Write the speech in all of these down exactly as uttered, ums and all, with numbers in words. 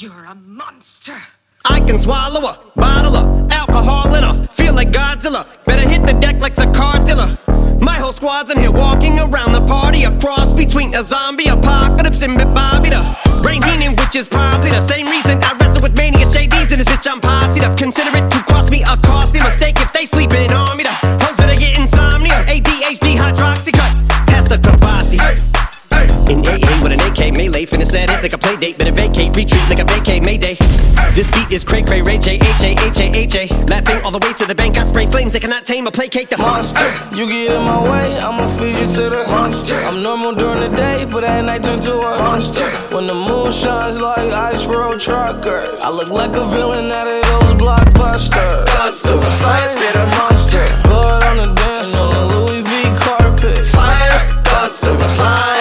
You're a monster. I can swallow a bottle of alcohol in her. Feel like Godzilla. Better hit the deck like the car dealer. My whole squad's in here walking around the party. A cross between a zombie apocalypse and Bobby the Brain Heenan, which is probably the same reason I wrestle with mania shadies in this bitch. I'm posse'd up. Consider it to cost me a costly mistake if they sleeping on me. The hoes better get insomnia. A D H D hydroxy cut. Pass the Kavasi. In A A with an A K melee, finna set it like a play date. Better vacate, retreat like a vacay Mayday. This beat is cray cray, Ray J, H A, H A, H A. Laughing all the way to the bank, I spray flames. They cannot tame or placate the monster. You get in my way, I'ma feed you to the monster. I'm normal during the day, but at night turn to a monster. When the moon shines like ice road truckers, I look like a villain out of those blockbusters. Blood to the fire, spit a monster. Blood on the dance floor, the Louis V carpet. Fire, blood to the fire.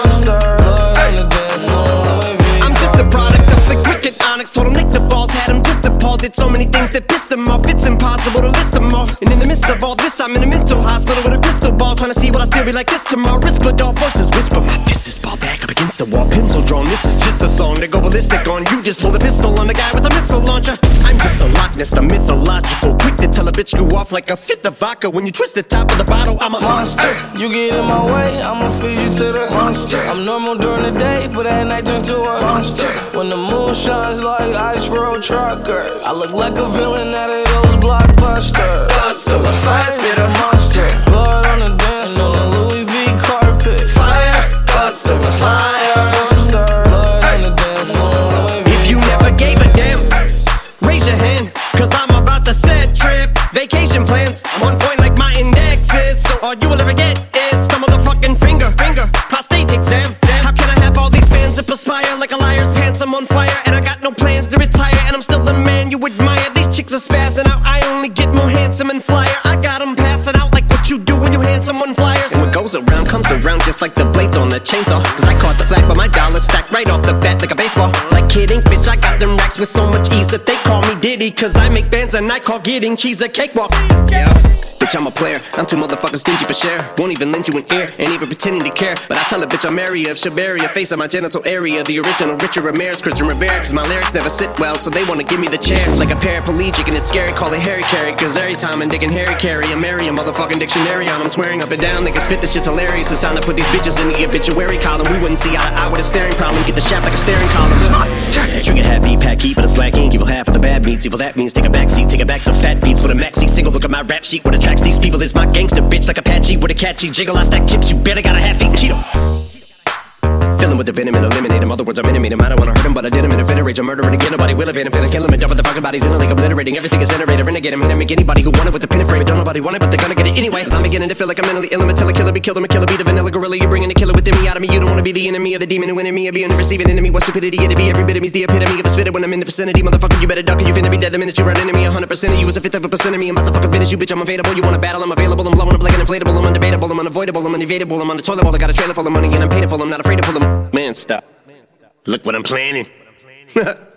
Told him nick the balls, had him just appalled. Did so many things that pissed him off. It's impossible to list them all. And in the midst of all this, I'm in a mental hospital with a crystal ball, trying to see what I still be like this tomorrow. Whisper, dog voices whisper. My fist is ball back up against the wall, pencil drawn. This is just a song to go ballistic on. You just pull the pistol on the guy with a missile launcher. I'm just a Loch Ness, the mythological. Quick to tell a bitch you off like a fifth of vodka. When you twist the top of the bottle, I'm a monster. You get in my way, I'ma feed you to the monster. I'm normal during the day, but at night turn to a monster. When the moon shines like ice road truckers, I look like a villain out of those blockbusters. Blood to the fire, spit a monster. Blood on the dance floor, the Louis V carpet. Fire, blood to the fire. Monster. Blood on the dance floor, Louis V. If you never gave a damn, raise your hand, cause I'm about to set trip. Vacation plans, I'm on point like my index is. So all you will ever get is some motherfucking finger, finger, prostate exam. How can I have all these fans that perspire like a liar's pants? I'm on fire and I got no plans to retire, and I'm still the man you admire. These chicks are spazzing out, I only get more handsome and flyer. I got them passing out like what you do when you hand someone flyers. And what goes around comes around just like the blades on the chainsaw. Cause I caught the flag but my dollar stacked right off the bat like a baseball. Like kidding, bitch, I got them racks with so much ease that they call me Diddy. Cause I make bands and I call getting cheese a cakewalk. Yeah, bitch, I'm a player, I'm too motherfucking stingy for share. Won't even lend you an ear, ain't even pretending to care. But I tell a bitch I'm area of Shabaria, face on my genital area. The original Richard Ramirez, Christian Rivera. Cause my lyrics never sit well, so they wanna give me the chair. Like a paraplegic and it's scary, call it Harry Carry. Cause every time I'm digging Harry Carry, I'm marry a motherfucking dictionary on. I'm swearing up and down, they can spit this shit's hilarious. It's time to put these bitches in the obituary column. We wouldn't see eye to eye with a staring problem. Get the shaft like a staring column. Trigger happy, pack heat, but it's black ink. Evil half of the bad meats, evil that means take a backseat. Take it back to fat beats with a maxi single. Look at my rap sheet, what attracts these people is my gangster bitch. Like Apache with a catchy jiggle. I stack chips, you better got a half-eaten Cheeto. Filling with the venom and eliminate him. Other words, I'm intimate him. I don't wanna hurt him, but I did him in a fit of rage. I'm murdering again, nobody will evade him. Finna kill him and dump the fucking bodies in a lake, obliterating everything is generated. Renegade him, hit him, make anybody who want it with the pin and frame. Don't nobody want it, but they're gonna get it anyway. Cause I'm beginning to feel like I'm mentally ill. I'm a killer, killer, be killed, I'm a killer, be the vanilla gorilla. You're bringing the killer within me out of me. You don't wanna be the enemy of the demon who in me. I be a receiving enemy. What stupidity it'd be. Every bit of me's the epitome of a spitter when I'm in the vicinity. Motherfucker, you better duck or you finna be dead the minute you run into me. A hundred percent of you is a fifth of a percent of me. I'm about to fucking finish you, bitch. I'm available. You wanna battle? I'm available. I'm blowing up like an inflatable. I'm undebatable. I'm unavoidable. I'm unevadable. I'm on the toilet bowl. I got a trailer full of money and I'm paid for. I'm not afraid to pull them. Man, stop. Look what I'm planning.